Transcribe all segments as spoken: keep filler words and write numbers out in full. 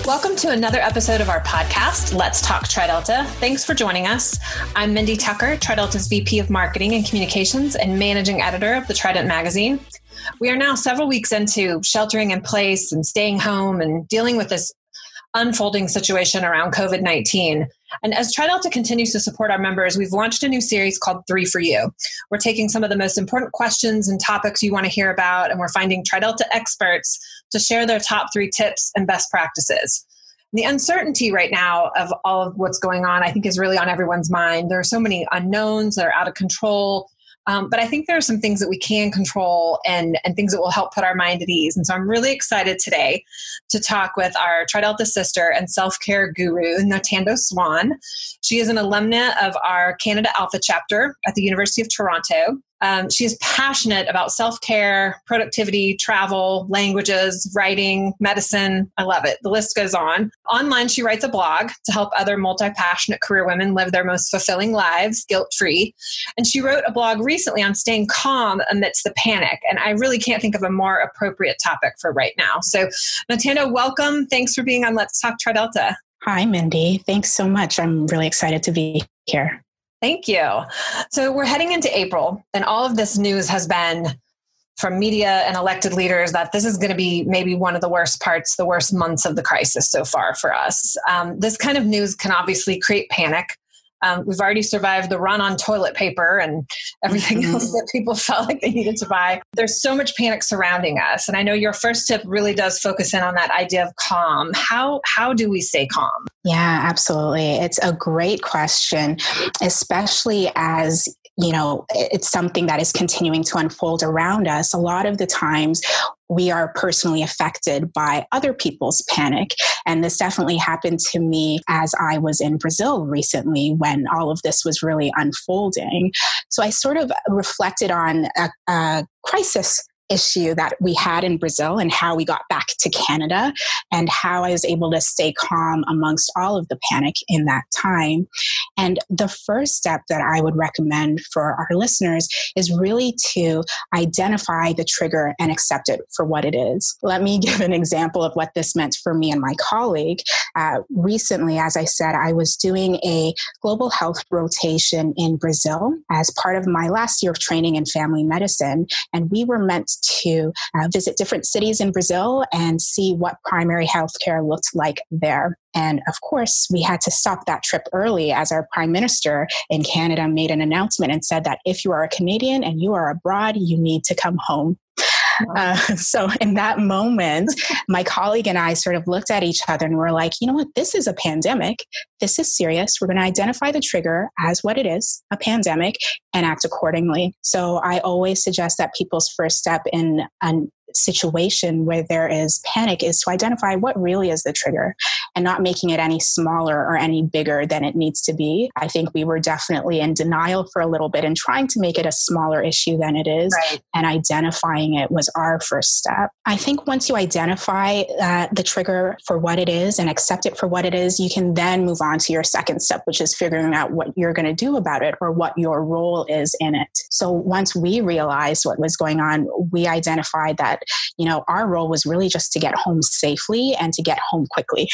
Welcome to another episode of our podcast, Let's Talk TriDelta. Thanks for joining us. I'm Mindy Tucker, TriDelta's V P of Marketing and Communications and Managing Editor of the Trident Magazine. We are now several weeks into sheltering in place and staying home and dealing with this unfolding situation around covid nineteen. And as TriDelta continues to support our members, we've launched a new series called Three for You. We're taking some of the most important questions and topics you want to hear about, and we're finding TriDelta experts to share their top three tips and best practices. The uncertainty right now of all of what's going on, I think, is really on everyone's mind. There are so many unknowns that are out of control. Um, but I think there are some things that we can control and, and things that will help put our mind at ease. And so I'm really excited today to talk with our TriDelta sister and self-care guru, Nothando Swan. She is an alumna of our Canada Alpha chapter at the University of Toronto. Um, she is passionate about self-care, productivity, travel, languages, writing, medicine. I love it. The list goes on. Online, she writes a blog to help other multi-passionate career women live their most fulfilling lives, guilt-free. And she wrote a blog recently on staying calm amidst the panic. And I really can't think of a more appropriate topic for right now. So, Nothando, welcome. Thanks for being on Let's Talk TriDelta. Hi, Mindy. Thanks so much. I'm really excited to be here. Thank you. So we're heading into April, and all of this news has been from media and elected leaders that this is going to be maybe one of the worst parts, the worst months of the crisis so far for us. Um, this kind of news can obviously create panic. Um, we've already survived the run on toilet paper and everything mm-hmm. else that people felt like they needed to buy. There's so much panic surrounding us. And I know your first tip really does focus in on that idea of calm. How, how do we stay calm? Yeah, absolutely. It's a great question, especially as you know, it's something that is continuing to unfold around us. A lot of the times we are personally affected by other people's panic. And this definitely happened to me as I was in Brazil recently when all of this was really unfolding. So I sort of reflected on a, a crisis issue that we had in Brazil and how we got back to Canada and how I was able to stay calm amongst all of the panic in that time. And the first step that I would recommend for our listeners is really to identify the trigger and accept it for what it is. Let me give an example of what this meant for me and my colleague. Uh, recently, as I said, I was doing a global health rotation in Brazil as part of my last year of training in family medicine. And we were meant to uh, visit different cities in Brazil and see what primary healthcare looked like there. And of course, we had to stop that trip early as our Prime Minister in Canada made an announcement and said that if you are a Canadian and you are abroad, you need to come home. Uh, so in that moment, my colleague and I sort of looked at each other and we're like, you know what, this is a pandemic. This is serious. We're going to identify the trigger as what it is, a pandemic, and act accordingly. So I always suggest that people's first step in a situation where there is panic is to identify what really is the trigger and not making it any smaller or any bigger than it needs to be. I think we were definitely in denial for a little bit and trying to make it a smaller issue than it is. Right. And identifying it was our first step. I think once you identify uh, the trigger for what it is and accept it for what it is, you can then move on to your second step, which is figuring out what you're going to do about it or what your role is in it. So once we realized what was going on, we identified that you know, our role was really just to get home safely and to get home quickly.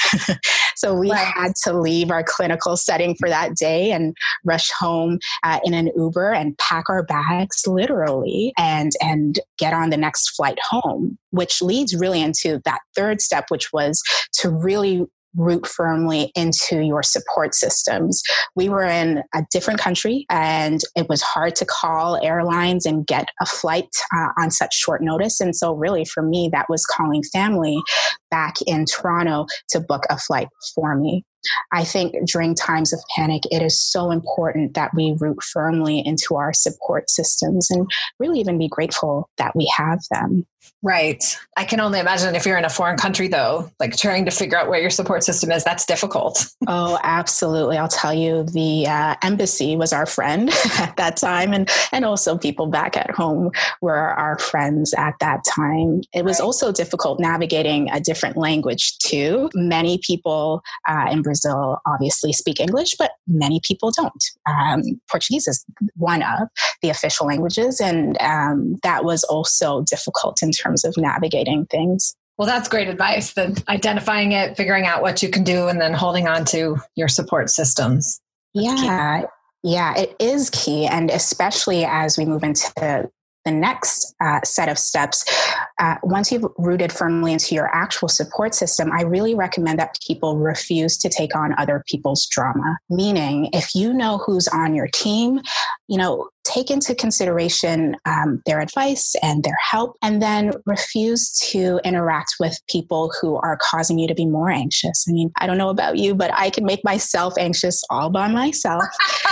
So we right. had to leave our clinical setting for that day and rush home uh, in an Uber and pack our bags literally and, and get on the next flight home, which leads really into that third step, which was to really root firmly into your support systems. We were in a different country and it was hard to call airlines and get a flight uh, on such short notice. And so really for me, that was calling family back in Toronto to book a flight for me. I think during times of panic, it is so important that we root firmly into our support systems and really even be grateful that we have them. Right. I can only imagine if you're in a foreign country, though, like trying to figure out where your support system is, that's difficult. Oh, absolutely. I'll tell you, the uh, embassy was our friend at that time. And, and also people back at home were our friends at that time. It was right. also difficult navigating a different language, too. Many people uh, in Brazil obviously speak English, but many people don't. Um, Portuguese is one of the official languages. And um, that was also difficult in terms of navigating things. Well, that's great advice. Then identifying it, figuring out what you can do, and then holding on to your support systems. That's yeah. key. Yeah, it is key. And especially as we move into the next uh, set of steps, uh, once you've rooted firmly into your actual support system, I really recommend that people refuse to take on other people's drama. Meaning, if you know who's on your team, you know, take into consideration um, their advice and their help, and then refuse to interact with people who are causing you to be more anxious. I mean, I don't know about you, but I can make myself anxious all by myself.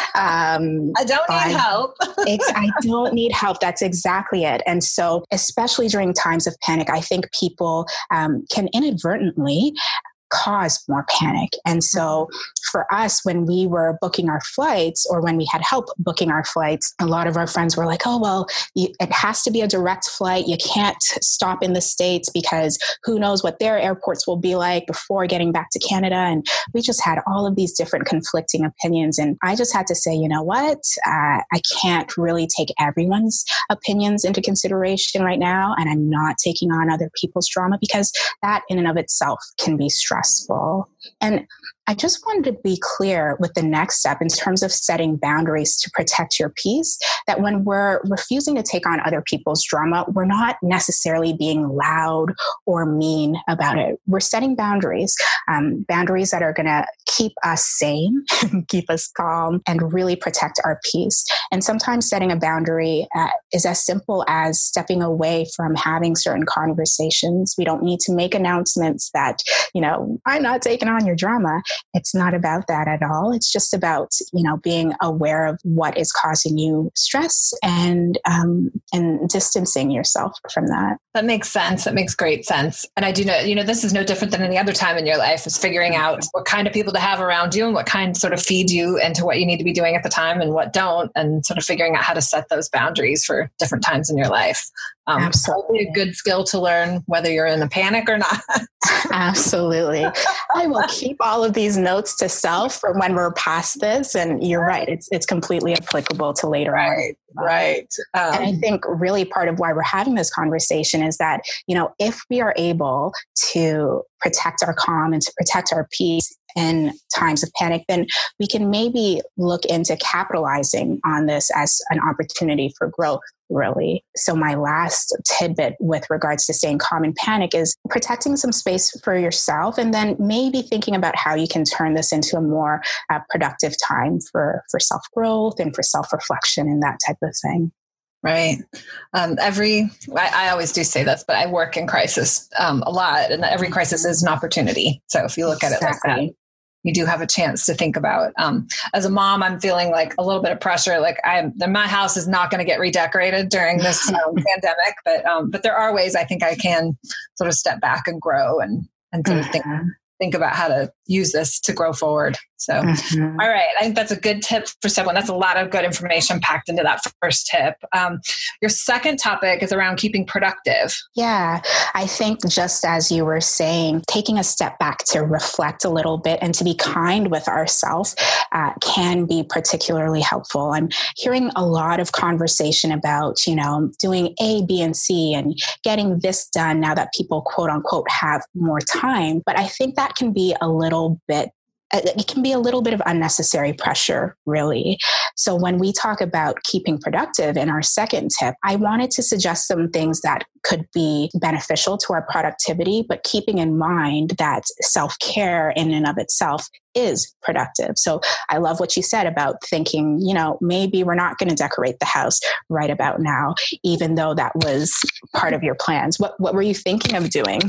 Um, I don't need I, help. I don't need help. That's exactly it. And so, especially during times of panic, I think people um, can inadvertently cause more panic. And so for us, when we were booking our flights, or when we had help booking our flights, a lot of our friends were like, oh, well, you, it has to be a direct flight. You can't stop in the States because who knows what their airports will be like before getting back to Canada. And we just had all of these different conflicting opinions. And I just had to say, you know what? Uh, I can't really take everyone's opinions into consideration right now. And I'm not taking on other people's drama, because that in and of itself can be stressful. Stressful. And I just wanted to be clear with the next step in terms of setting boundaries to protect your peace, that when we're refusing to take on other people's drama, we're not necessarily being loud or mean about it. We're setting boundaries, um, boundaries that are going to keep us sane, keep us calm, and really protect our peace. And sometimes setting a boundary uh, is as simple as stepping away from having certain conversations. We don't need to make announcements that, you know, I'm not taking on your drama. It's not about that at all. It's just about, you know, being aware of what is causing you stress, and um, and distancing yourself from that. That makes sense. That makes great sense. And I do know, you know, this is no different than any other time in your life, is figuring out what kind of people to have around you and what kind sort of feed you into what you need to be doing at the time and what don't, and sort of figuring out how to set those boundaries for different times in your life. Um, Absolutely. A good skill to learn, whether you're in a panic or not. Absolutely. I will keep all of these notes to self for when we're past this. And you're right. It's it's completely applicable to later right, on. Right. Um, and I think really part of why we're having this conversation is that, you know, if we are able to protect our calm and to protect our peace in times of panic, then we can maybe look into capitalizing on this as an opportunity for growth, really. So my last tidbit with regards to staying calm in panic is protecting some space for yourself, and then maybe thinking about how you can turn this into a more uh, productive time for, for self-growth and for self-reflection and that type of thing. Right. Um, every, I, I always do say this, but I work in crisis um, a lot, and every crisis is an opportunity. So if you look exactly. at it like that, you do have a chance to think about. Um, as a mom, I'm feeling like a little bit of pressure. Like I'm, my house is not going to get redecorated during this um, pandemic, but um, but there are ways I think I can sort of step back and grow and and sort of think think about how to use this to grow forward. So, mm-hmm. All right. I think that's a good tip for someone. That's a lot of good information packed into that first tip. Um, your second topic is around keeping productive. Yeah. I think just as you were saying, taking a step back to reflect a little bit and to be kind with ourselves uh, can be particularly helpful. I'm hearing a lot of conversation about, you know, doing A, B, and C and getting this done now that people, quote unquote, have more time. But I think that can be a little bit It can be a little bit of unnecessary pressure, really. So when we talk about keeping productive in our second tip, I wanted to suggest some things that could be beneficial to our productivity, but keeping in mind that self-care in and of itself is productive. So I love what you said about thinking, you know, maybe we're not going to decorate the house right about now, even though that was part of your plans. What, what were you thinking of doing?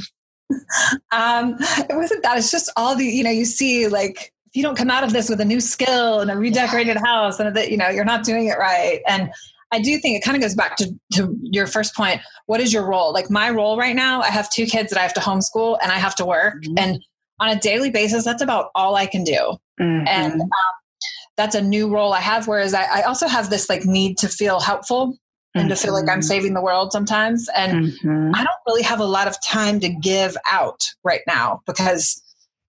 Um, it wasn't that. It's just all the, you know, you see like, if you don't come out of this with a new skill and a redecorated house and that, you know, you're not doing it right. And I do think it kind of goes back to, to your first point. What is your role? Like my role right now, I have two kids that I have to homeschool and I have to work. Mm-hmm. And on a daily basis, that's about all I can do. Mm-hmm. And um, that's a new role I have. Whereas I, I also have this like need to feel helpful and to feel like I'm saving the world sometimes. And mm-hmm. I don't really have a lot of time to give out right now because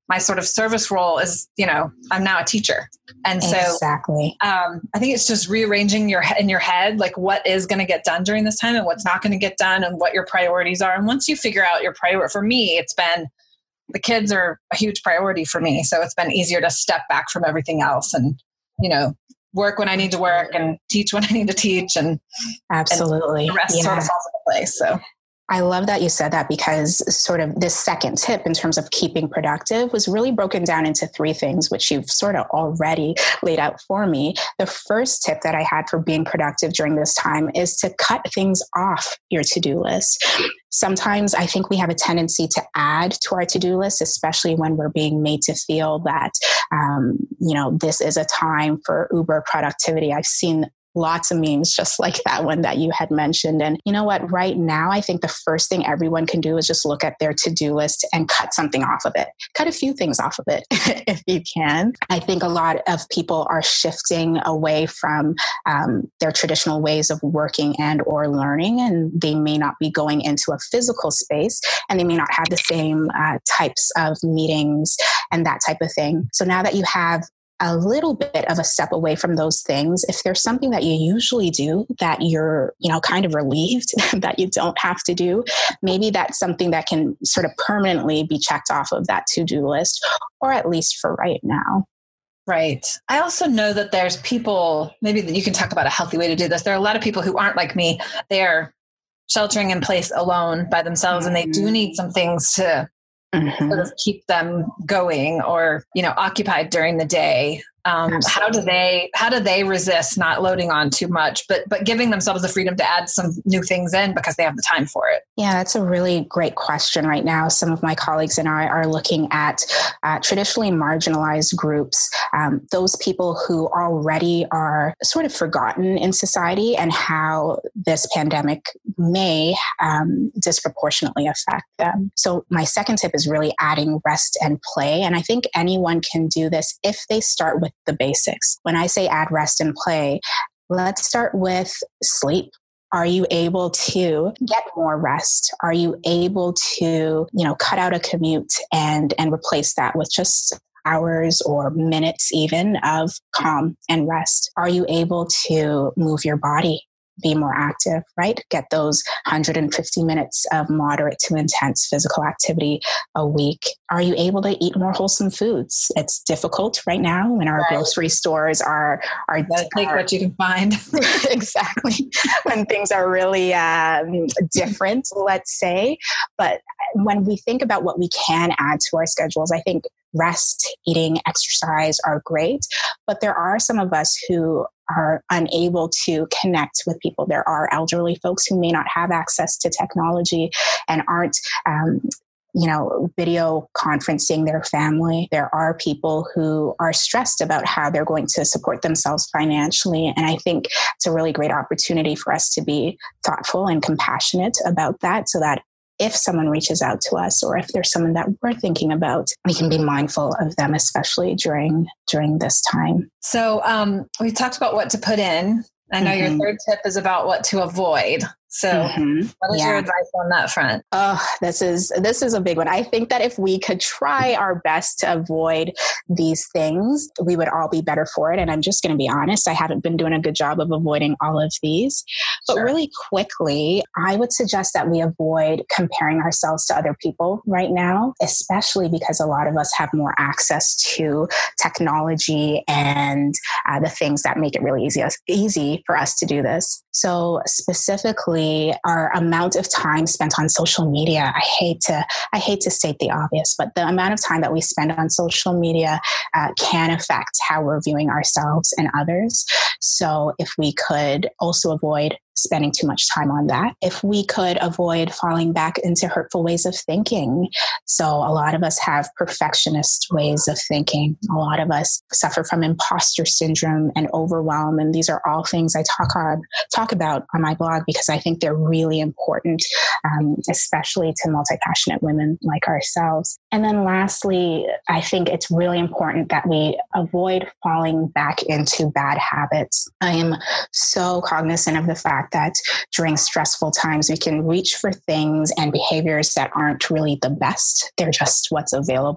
my sort of service role is, you know, I'm now a teacher. And so exactly. um, I think it's just rearranging your in your head, like what is going to get done during this time and what's not going to get done and what your priorities are. And once you figure out your priority, for me, it's been the kids are a huge priority for me. So it's been easier to step back from everything else and, you know, work when I need to work and teach when I need to teach. And absolutely. And the rest yeah. sort of falls into place. So I love that you said that, because sort of this second tip in terms of keeping productive was really broken down into three things, which you've sort of already laid out for me. The first tip that I had for being productive during this time is to cut things off your to-do list. Sometimes I think we have a tendency to add to our to-do list, especially when we're being made to feel that, um, you know, this is a time for uber productivity. I've seen lots of memes just like that one that you had mentioned. And you know what? Right now, I think the first thing everyone can do is just look at their to-do list and cut something off of it. Cut a few things off of it if you can. I think a lot of people are shifting away from um, their traditional ways of working and or learning, and they may not be going into a physical space, and they may not have the same uh, types of meetings and that type of thing. So now that you have a little bit of a step away from those things, if there's something that you usually do that you're, you know, kind of relieved that you don't have to do, maybe that's something that can sort of permanently be checked off of that to-do list, or at least for right now. Right. I also know that there's people, maybe that you can talk about a healthy way to do this. There are a lot of people who aren't like me. They're sheltering in place alone by themselves, mm-hmm. and they do need some things to Mm-hmm. sort of keep them going or, you know, occupied during the day. Um, how do they, how do they resist not loading on too much, but, but giving themselves the freedom to add some new things in because they have the time for it? Yeah, that's a really great question right now. Some of my colleagues and I are looking at uh, traditionally marginalized groups, um, those people who already are sort of forgotten in society, and how this pandemic may um, disproportionately affect them. So my second tip is really adding rest and play. And I think anyone can do this if they start with the basics. When I say add rest and play, let's start with sleep. Are you able to get more rest? Are you able to, you know, cut out a commute and, and replace that with just hours or minutes even of calm and rest? Are you able to move your body? Be more active, right? Get those one hundred fifty minutes of moderate to intense physical activity a week. Are you able to eat more wholesome foods? It's difficult right now when our right. grocery stores are are take what you can find. Exactly. When things are really um, different, let's say. But when we think about what we can add to our schedules, I think rest, eating, exercise are great. But there are some of us who are unable to connect with people. There are elderly folks who may not have access to technology and aren't, um, you know, video conferencing their family. There are people who are stressed about how they're going to support themselves financially. And I think it's a really great opportunity for us to be thoughtful and compassionate about that, so that if someone reaches out to us, or if there's someone that we're thinking about, we can be mindful of them, especially during during this time. So um, we talked about what to put in. I know mm-hmm. your third tip is about what to avoid. So mm-hmm. what is yeah. your advice on that front? Oh, this is, this is a big one. I think that if we could try our best to avoid these things, we would all be better for it. And I'm just going to be honest, I haven't been doing a good job of avoiding all of these. But sure. really quickly, I would suggest that we avoid comparing ourselves to other people right now, especially because a lot of us have more access to technology and uh, the things that make it really easy, easy for us to do this. So specifically, our amount of time spent on social media. I hate to, I hate to state the obvious, but the amount of time that we spend on social media uh, can affect how we're viewing ourselves and others. So if we could also avoid spending too much time on that, if we could avoid falling back into hurtful ways of thinking. So a lot of us have perfectionist ways of thinking. A lot of us suffer from imposter syndrome and overwhelm. And these are all things I talk on, talk about on my blog, because I think they're really important, um, especially to multi-passionate women like ourselves. And then lastly, I think it's really important that we avoid falling back into bad habits. I am so cognizant of the fact that during stressful times, we can reach for things and behaviors that aren't really the best. They're just what's available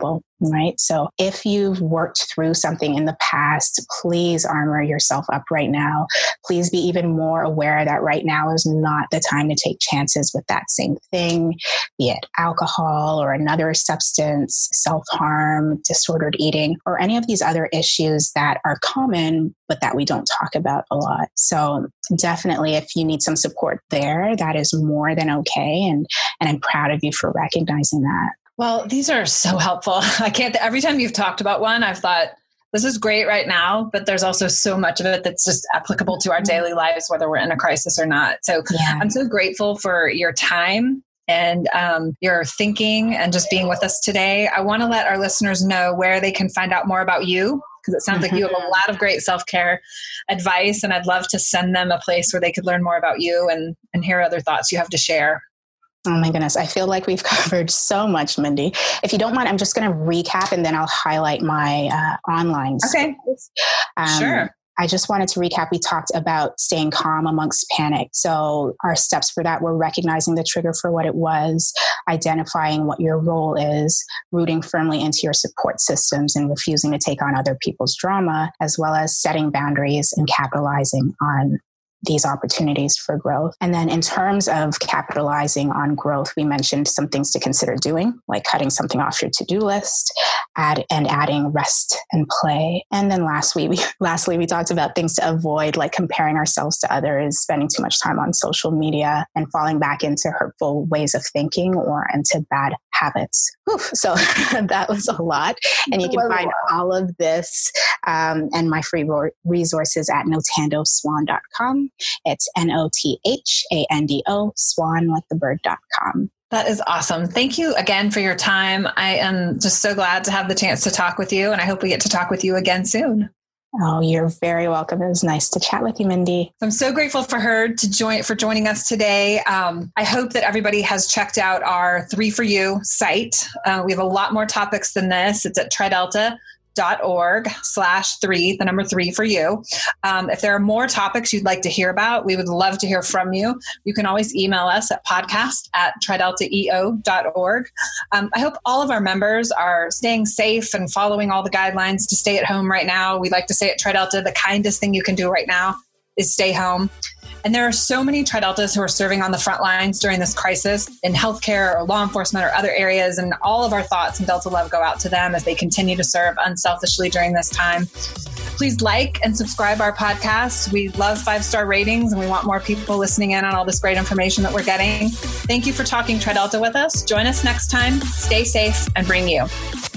right? So if you've worked through something in the past, please armor yourself up right now. Please be even more aware that right now is not the time to take chances with that same thing, be it alcohol or another substance, self-harm, disordered eating, or any of these other issues that are common, but that we don't talk about a lot. So definitely, if you need some support there, that is more than okay. And, and I'm proud of you for recognizing that. Well, these are so helpful. I can't, every time you've talked about one, I've thought, this is great right now, but there's also so much of it that's just applicable to our daily lives, whether we're in a crisis or not. So yeah. I'm so grateful for your time and um, your thinking and just being with us today. I want to let our listeners know where they can find out more about you, because it sounds mm-hmm. like you have a lot of great self-care advice, and I'd love to send them a place where they could learn more about you and, and hear other thoughts you have to share. Oh my goodness. I feel like we've covered so much, Mindy. If you don't mind, I'm just going to recap and then I'll highlight my uh, online Okay. space. Um, sure. I just wanted to recap. We talked about staying calm amongst panic. So our steps for that were recognizing the trigger for what it was, identifying what your role is, rooting firmly into your support systems and refusing to take on other people's drama, as well as setting boundaries and capitalizing on these opportunities for growth. And then in terms of capitalizing on growth, we mentioned some things to consider doing, like cutting something off your to-do list, add and adding rest and play. And then lastly, we lastly, we talked about things to avoid, like comparing ourselves to others, spending too much time on social media, and falling back into hurtful ways of thinking or into bad habits. Whew. So that was a lot. And you can find all of this um, and my free resources at notando swan dot com. It's N O T H A N D O, swan like the bird dot com. That is awesome. Thank you again for your time. I am just so glad to have the chance to talk with you, and I hope we get to talk with you again soon. Oh, you're very welcome. It was nice to chat with you, Mindy. I'm so grateful for her to join for joining us today. Um, I hope that everybody has checked out our Three for You site. Uh, we have a lot more topics than this. It's at tridelta dot org slash three, the number three for you. Um, if there are more topics you'd like to hear about, we would love to hear from you. You can always email us at podcast at tridelta e o dot org. Um, I hope all of our members are staying safe and following all the guidelines to stay at home right now. We like to say at TriDelta, the kindest thing you can do right now is stay home. And there are so many TriDeltas who are serving on the front lines during this crisis in healthcare or law enforcement or other areas. And all of our thoughts and Delta love go out to them as they continue to serve unselfishly during this time. Please like and subscribe our podcast. We love five-star ratings and we want more people listening in on all this great information that we're getting. Thank you for talking TriDelta with us. Join us next time. Stay safe and bring you.